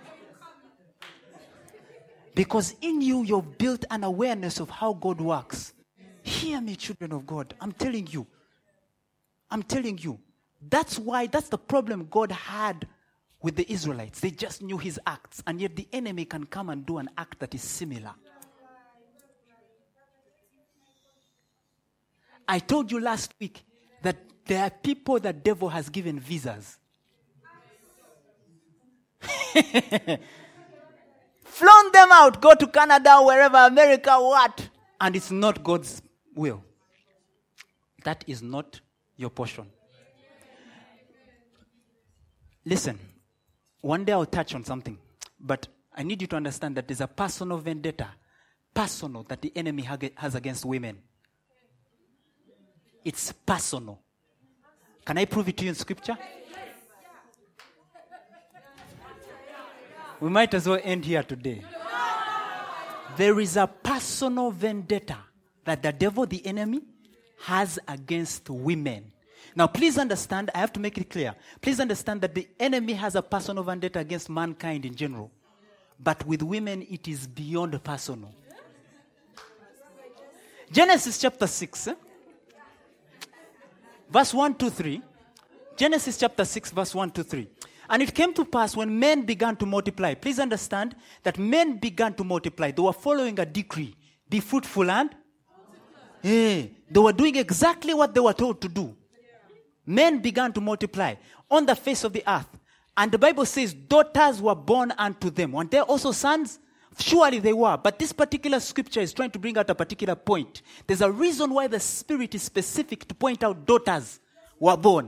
Because in you, you've built an awareness of how God works. Hear me, children of God. I'm telling you. That's the problem God had with the Israelites. They just knew his acts. And yet the enemy can come and do an act that is similar. I told you last week that there are people the devil has given visas. Flown them out, go to Canada, wherever, America, what? And it's not God's will. That is not your portion. Listen, one day I'll touch on something, but I need you to understand that there's a personal vendetta, that the enemy has against women. It's personal. Can I prove it to you in scripture? We might as well end here today. There is a personal vendetta that the devil, the enemy, has against women. Now, please understand, I have to make it clear. Please understand that the enemy has a personal vendetta against mankind in general. But with women, it is beyond personal. Genesis chapter 6, verse 1 to 3. Genesis chapter 6, verse 1 to 3. And it came to pass when men began to multiply. Please understand that men began to multiply. They were following a decree. Be fruitful and? They were doing exactly what they were told to do. Men began to multiply on the face of the earth. And the Bible says daughters were born unto them. Weren't there also sons? Surely they were. But this particular scripture is trying to bring out a particular point. There's a reason why the Spirit is specific to point out daughters were born.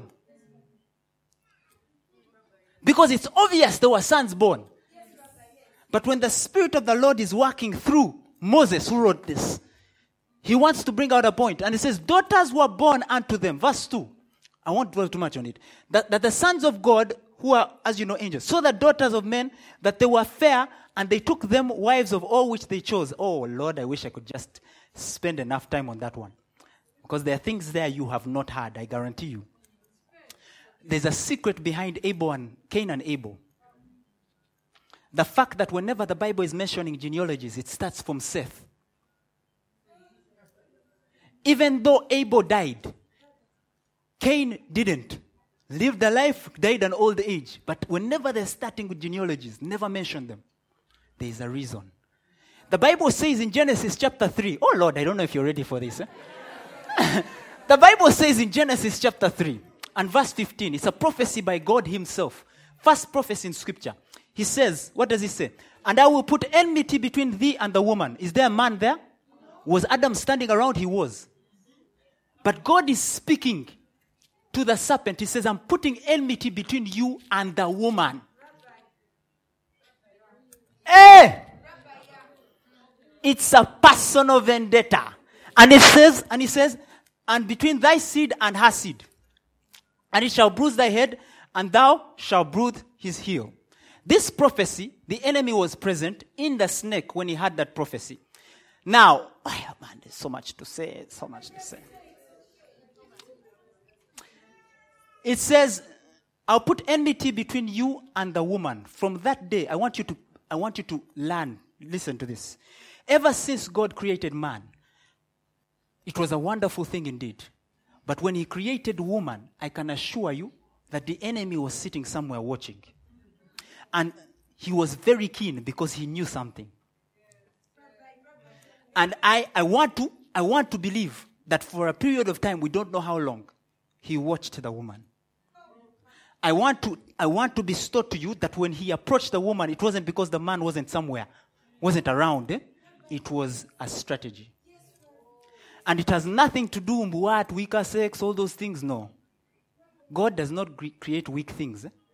Because it's obvious there were sons born. But when the Spirit of the Lord is working through Moses, who wrote this, he wants to bring out a point. And he says, daughters were born unto them. Verse 2. I won't dwell too much on it. That the sons of God, who are, as you know, angels, saw the daughters of men, that they were fair, and they took them wives of all which they chose. Oh, Lord, I wish I could just spend enough time on that one. Because there are things there you have not heard, I guarantee you. There's a secret behind Cain and Abel. The fact that whenever the Bible is mentioning genealogies, it starts from Seth. Even though Abel died, Cain didn't. Lived a life, died an old age. But whenever they're starting with genealogies, never mention them. There is a reason. The Bible says in Genesis chapter 3, oh Lord, I don't know if you're ready for this. The Bible says in Genesis chapter 3 and verse 15, it's a prophecy by God himself. First prophecy in scripture. He says, what does he say? And I will put enmity between thee and the woman. Is there a man there? Was Adam standing around? He was. But God is speaking to the serpent. He says, I'm putting enmity between you and the woman. Hey! It's a personal vendetta. And he says, and between thy seed and her seed. And it shall bruise thy head, and thou shalt bruise his heel. This prophecy, the enemy was present in the snake when he had that prophecy. Now, oh man, there's so much to say, It says, I'll put enmity between you and the woman. From that day, I want you to learn. Listen to this. Ever since God created man, it was a wonderful thing indeed. But when he created woman, I can assure you that the enemy was sitting somewhere watching. And he was very keen because he knew something. And I want to believe that for a period of time, we don't know how long, he watched the woman. I want to bestow to you that when he approached the woman, it wasn't because the man wasn't somewhere, wasn't around. It was a strategy. And it has nothing to do with weaker sex, all those things, no. God does not create weak things.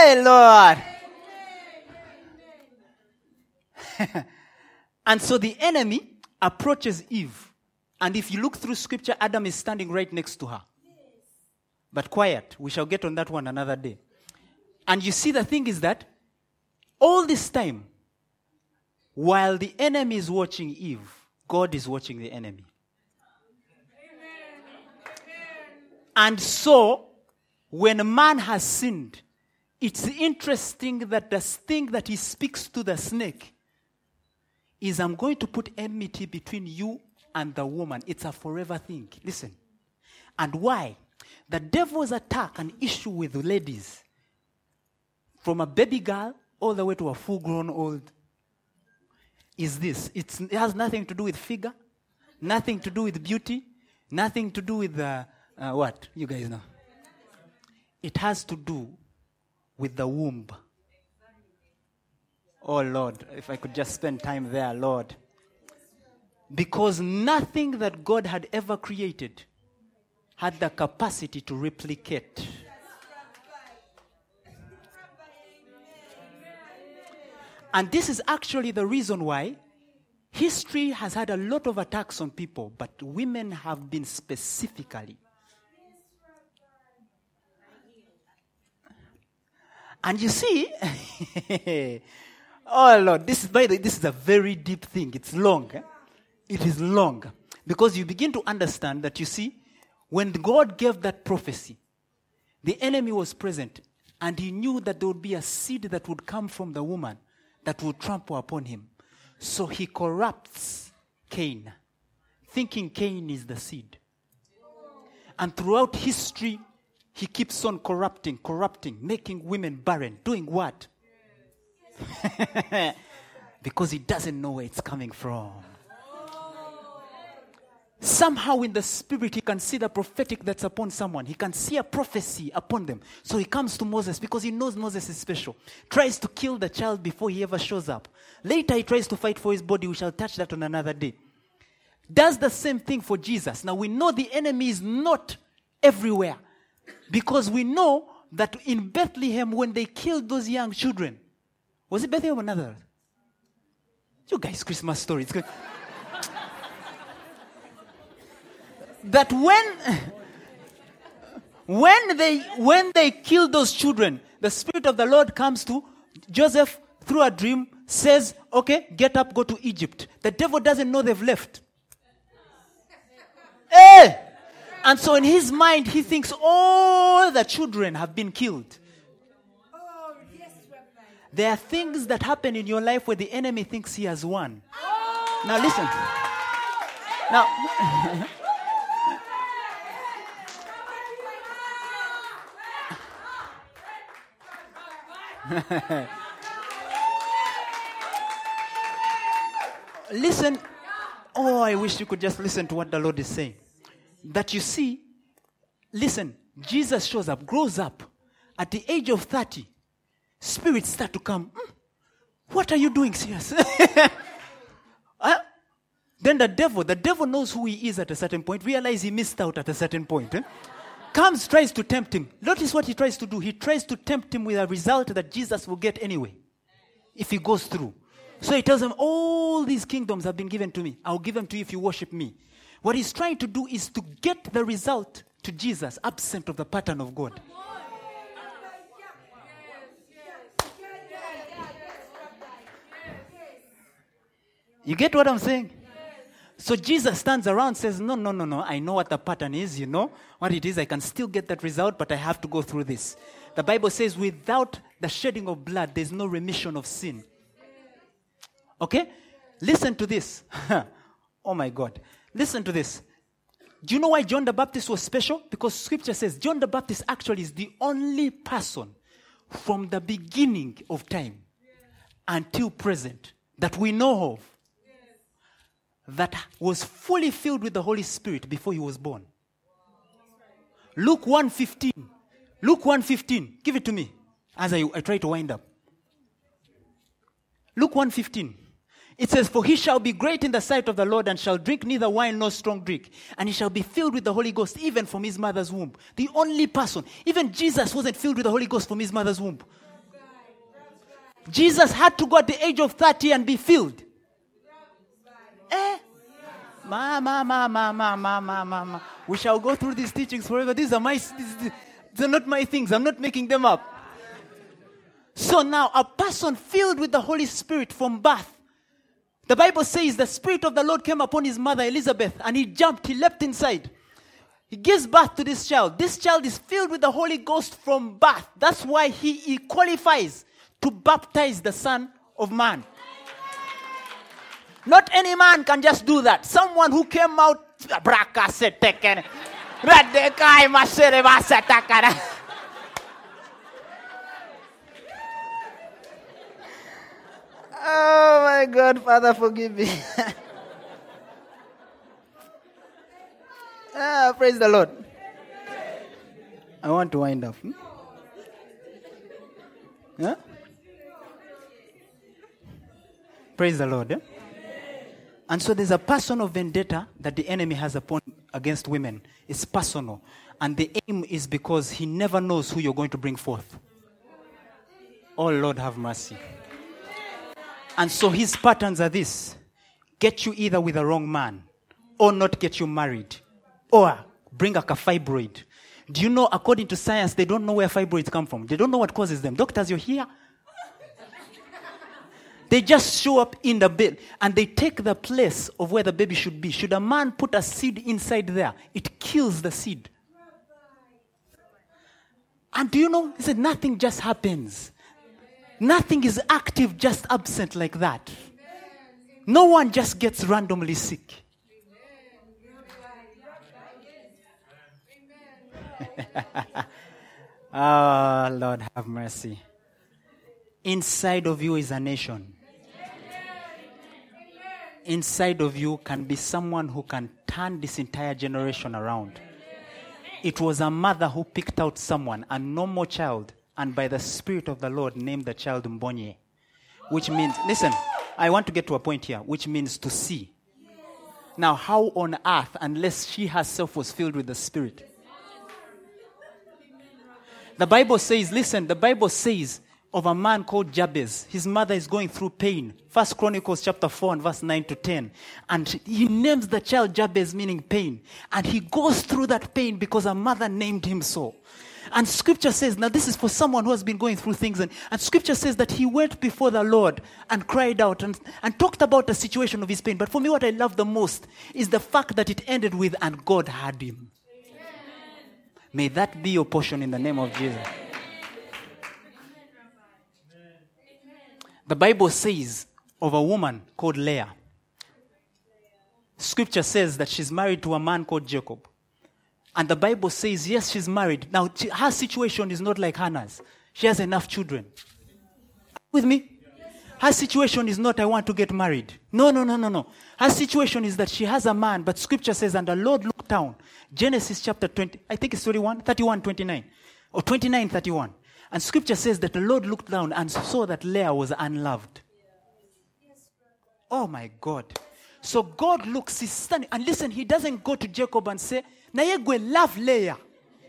Hey, Lord. And so the enemy approaches Eve. And if you look through scripture, Adam is standing right next to her. But quiet. We shall get on that one another day. And you see, the thing is that all this time, while the enemy is watching Eve, God is watching the enemy. And so, when a man has sinned, it's interesting that the thing that he speaks to the snake is, I'm going to put enmity between you and the woman. It's a forever thing. Listen. And why? The devil's attack, an issue with ladies, from a baby girl all the way to a full-grown old, is this. It has nothing to do with figure, nothing to do with beauty, nothing to do with what? You guys know. It has to do with the womb. Oh, Lord, if I could just spend time there, Lord. Because nothing that God had ever created had the capacity to replicate. And this is actually the reason why history has had a lot of attacks on people, but women have been specifically. And you see, oh Lord, this is a very deep thing. It's long. It is long. Because you begin to understand that, you see, when God gave that prophecy, the enemy was present, and he knew that there would be a seed that would come from the woman that would trample upon him. So he corrupts Cain, thinking Cain is the seed. And throughout history, he keeps on corrupting, making women barren. Doing what? Because he doesn't know where it's coming from. Somehow in the spirit, he can see the prophetic that's upon someone. He can see a prophecy upon them. So he comes to Moses because he knows Moses is special. Tries to kill the child before he ever shows up. Later he tries to fight for his body. We shall touch that on another day. Does the same thing for Jesus. Now we know the enemy is not everywhere. Because we know that in Bethlehem, when they killed those young children, was it Bethlehem or another? You guys' Christmas story. It's good. That when they killed those children, the Spirit of the Lord comes to Joseph through a dream, says, okay, get up, go to Egypt. The devil doesn't know they've left. Hey! And so in his mind, he thinks all the children have been killed. There are things that happen in your life where the enemy thinks he has won. Now listen. Now, listen. Oh, I wish you could just listen to what the Lord is saying. That you see, listen, Jesus shows up, grows up. At the age of 30, spirits start to come. What are you doing, serious? Then the devil knows who he is at a certain point, realize he missed out at a certain point. Comes, tries to tempt him. Notice what he tries to do. He tries to tempt him with a result that Jesus will get anyway, if he goes through. So he tells him, all these kingdoms have been given to me. I'll give them to you if you worship me. What he's trying to do is to get the result to Jesus, absent of the pattern of God. You get what I'm saying? So Jesus stands around and says, no. I know what the pattern is, you know what it is. I can still get that result, but I have to go through this. The Bible says without the shedding of blood, there's no remission of sin. Okay? Listen to this. Oh my God. Listen to this. Do you know why John the Baptist was special? Because scripture says John the Baptist actually is the only person from the beginning of time until present that we know of that was fully filled with the Holy Spirit before he was born. Luke 1:15. Luke 1:15. Give it to me as I try to wind up. Luke 1:15. It says, for he shall be great in the sight of the Lord and shall drink neither wine nor strong drink. And he shall be filled with the Holy Ghost even from his mother's womb. The only person. Even Jesus wasn't filled with the Holy Ghost from his mother's womb. Jesus had to go at the age of 30 and be filled. We shall go through these teachings forever. These are not my things. I'm not making them up. So now, a person filled with the Holy Spirit from birth. The Bible says the Spirit of the Lord came upon his mother Elizabeth, and he leapt inside. He gives birth to this child. This child is filled with the Holy Ghost from birth. That's why he qualifies to baptize the Son of Man. Not any man can just do that. Someone who came out, oh my God, Father, forgive me. Praise the Lord. I want to wind up. Yeah? Praise the Lord. And so there's a personal vendetta that the enemy has against women. It's personal. And the aim is because he never knows who you're going to bring forth. Oh, Lord, have mercy. And so his patterns are this: get you either with the wrong man, or not get you married, or bring a fibroid. Do you know, according to science, they don't know where fibroids come from. They don't know what causes them. Doctors, you're here. They just show up in the bed, and they take the place of where the baby should be. Should a man put a seed inside there, it kills the seed. And do you know, he said, nothing just happens. Nothing is active, just absent like that. No one just gets randomly sick. Oh, Lord, have mercy. Inside of you is a nation. Inside of you can be someone who can turn this entire generation around. It was a mother who picked out someone, a normal child, and by the Spirit of the Lord named the child Mbonye. Which means, listen, I want to get to a point here, which means to see. Now, how on earth, unless she herself was filled with the Spirit? The Bible says, listen, the Bible says of a man called Jabez, his mother is going through pain. 1 Chronicles chapter 4 and verse 9 to 10. And he names the child Jabez, meaning pain. And he goes through that pain because a mother named him so. And scripture says, now this is for someone who has been going through things. And scripture says that he went before the Lord and cried out and talked about the situation of his pain. But for me, what I love the most is the fact that it ended with, and God heard him. Amen. May that be your portion in the name of Jesus. The Bible says of a woman called Leah. Scripture says that she's married to a man called Jacob. And the Bible says, yes, she's married. Now, her situation is not like Hannah's. She has enough children. With me? Her situation is not, I want to get married. No. Her situation is that she has a man, but Scripture says, and the Lord looked down. Genesis chapter 20, I think it's 31, 29. Or 29, 31. And Scripture says that the Lord looked down and saw that Leah was unloved. Oh my God. So God looks, he's standing. And listen, he doesn't go to Jacob and say, Nayegwe love Leah.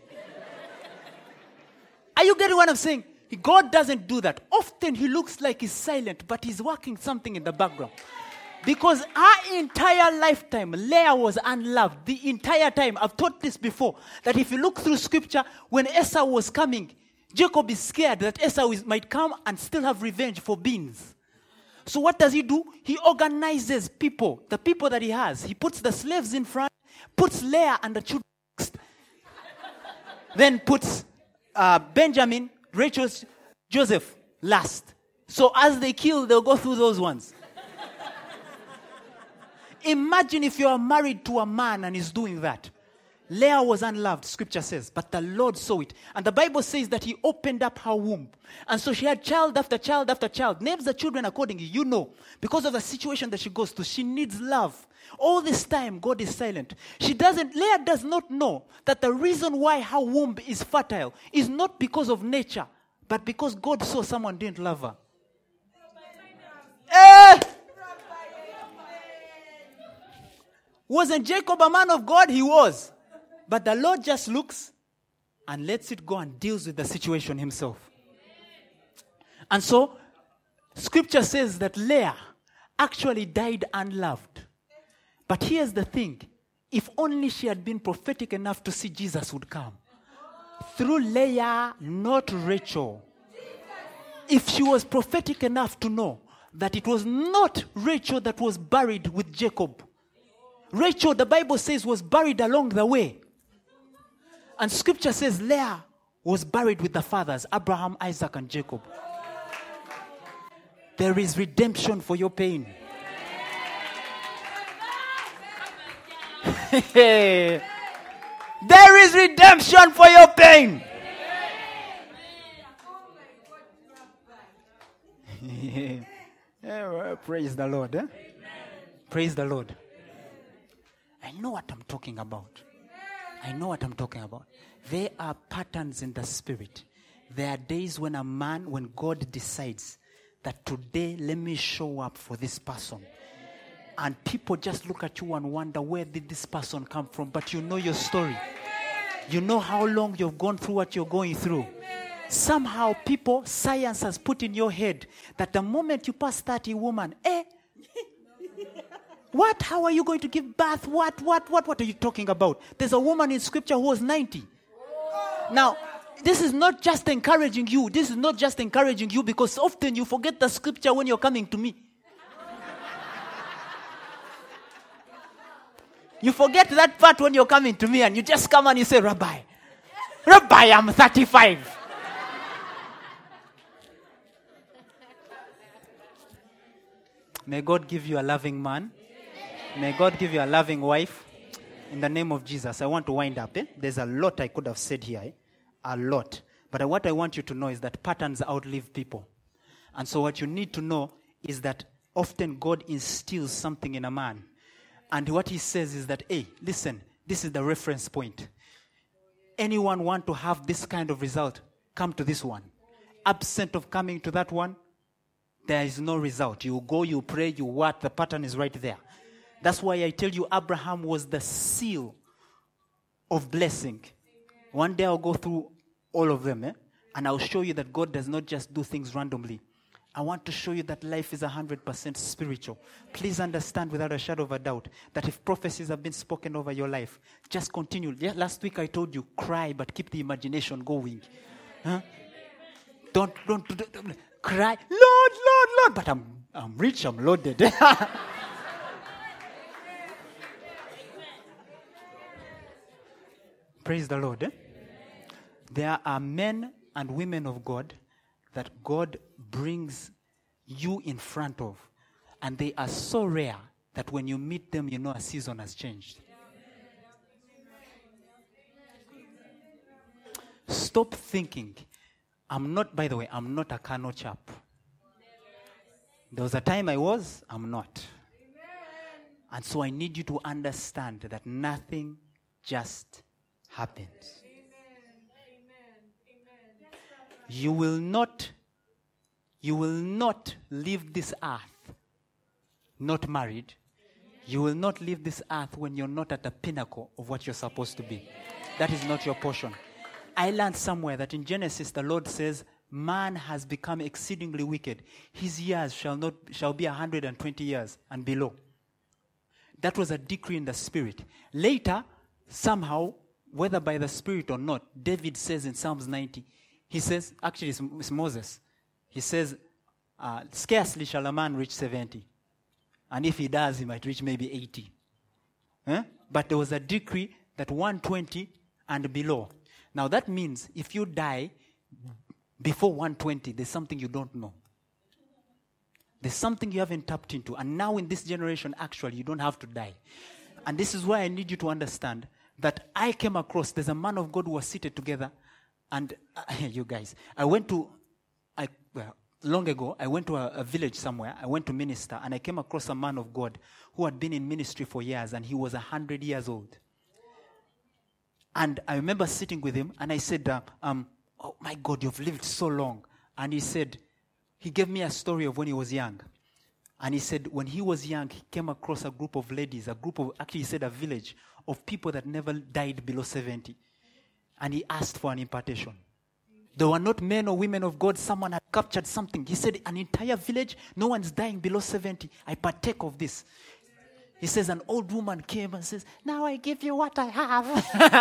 Are you getting what I'm saying? God doesn't do that. Often he looks like he's silent, but he's working something in the background. Because her entire lifetime, Leah was unloved. The entire time. I've taught this before. That if you look through Scripture, when Esau was coming, Jacob is scared that Esau might come and still have revenge for beans. So what does he do? He organizes people, the people that he has. He puts the slaves in front, puts Leah and the children next. Then puts Benjamin, Rachel, Joseph last. So as they kill, they'll go through those ones. Imagine if you are married to a man and he's doing that. Leah was unloved, Scripture says, but the Lord saw it. And the Bible says that he opened up her womb. And so she had child after child after child. Names the children accordingly, you know. Because of the situation that she goes through, she needs love. All this time, God is silent. Leah does not know that the reason why her womb is fertile is not because of nature, but because God saw someone didn't love her. Wasn't Jacob a man of God? He was. But the Lord just looks and lets it go and deals with the situation himself. And so, Scripture says that Leah actually died unloved. But here's the thing. If only she had been prophetic enough to see Jesus would come. Through Leah, not Rachel. If she was prophetic enough to know that it was not Rachel that was buried with Jacob. Rachel, the Bible says, was buried along the way. And Scripture says Leah was buried with the fathers, Abraham, Isaac, and Jacob. There is redemption for your pain. There is redemption for your pain. Praise the Lord. Eh? Praise the Lord. I know what I'm talking about. I know what I'm talking about. There are patterns in the spirit. There are days when when God decides that today, let me show up for this person. And people just look at you and wonder, where did this person come from? But you know your story. You know how long you've gone through what you're going through. Somehow science has put in your head that the moment you pass 30, woman, what? How are you going to give birth? What are you talking about? There's a woman in Scripture who was 90. Now, this is not just encouraging you. This is not just encouraging you because often you forget the Scripture when you're coming to me. You forget that part when you're coming to me and you just come and you say, Rabbi, I'm 35. May God give you a loving man. May God give you a loving wife. In the name of Jesus, I want to wind up. There's a lot I could have said here. A lot. But what I want you to know is that patterns outlive people. And so what you need to know is that often God instills something in a man. And what he says is that, hey, listen, this is the reference point. Anyone want to have this kind of result, come to this one. Absent of coming to that one, there is no result. You go, you pray, you what, the pattern is right there. That's why I tell you Abraham was the seal of blessing. One day I'll go through all of them, and I'll show you that God does not just do things randomly. I want to show you that life is 100% spiritual. Please understand without a shadow of a doubt that if prophecies have been spoken over your life, just continue. Yeah, last week I told you, cry, but keep the imagination going. Huh? Don't cry, Lord, but I'm rich, I'm loaded. Praise the Lord. Eh? There are men and women of God that God brings you in front of. And they are so rare that when you meet them, you know a season has changed. Stop thinking. I'm not a carnal chap. There was a time I'm not. And so I need you to understand that nothing just happens. You will not leave this earth not married. You will not leave this earth when you're not at the pinnacle of what you're supposed to be. That is not your portion. I learned somewhere that in Genesis the Lord says, man has become exceedingly wicked. His years shall be 120 years and below. That was a decree in the spirit. Later, somehow, whether by the spirit or not, David says in Psalms 90, he says, actually it's Moses, he says, scarcely shall a man reach 70. And if he does, he might reach maybe 80. But there was a decree that 120 and below. Now that means if you die before 120, there's something you don't know. There's something you haven't tapped into. And now in this generation, actually, you don't have to die. And this is why I need you to understand that I came across, there's a man of God who was seated together. And you guys, long ago, I went to a village somewhere. I went to minister, and I came across a man of God who had been in ministry for years, and he was 100 years old. And I remember sitting with him, and I said, oh my God, you've lived so long. And he gave me a story of when he was young. And he said, when he was young, he came across a group of ladies, he said a village of people that never died below 70. And he asked for an impartation. They were not men or women of God. Someone had captured something. He said, an entire village, no one's dying below 70. I partake of this. He says, an old woman came and says, now I give you what I have.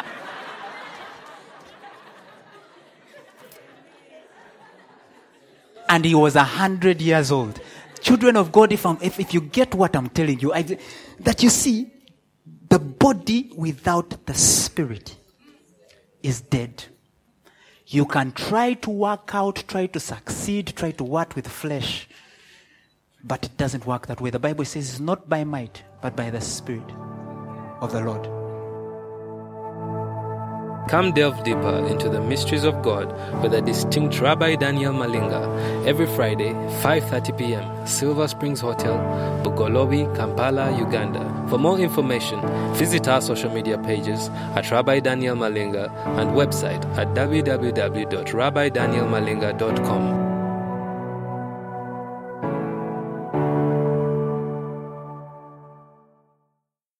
And he was 100 years old. Children of God, if you get what I'm telling you, that you see, the body without the spirit is dead. You can try to work out, try to succeed, try to work with flesh, but it doesn't work that way. The Bible says it's not by might, but by the Spirit of the Lord. Come delve deeper into the mysteries of God with the distinct Rabbi Daniel Malinga every Friday, 5:30 p.m., Silver Springs Hotel, Bugolobi, Kampala, Uganda. For more information, visit our social media pages at Rabbi Daniel Malinga and website at www.rabbidanielmalinga.com.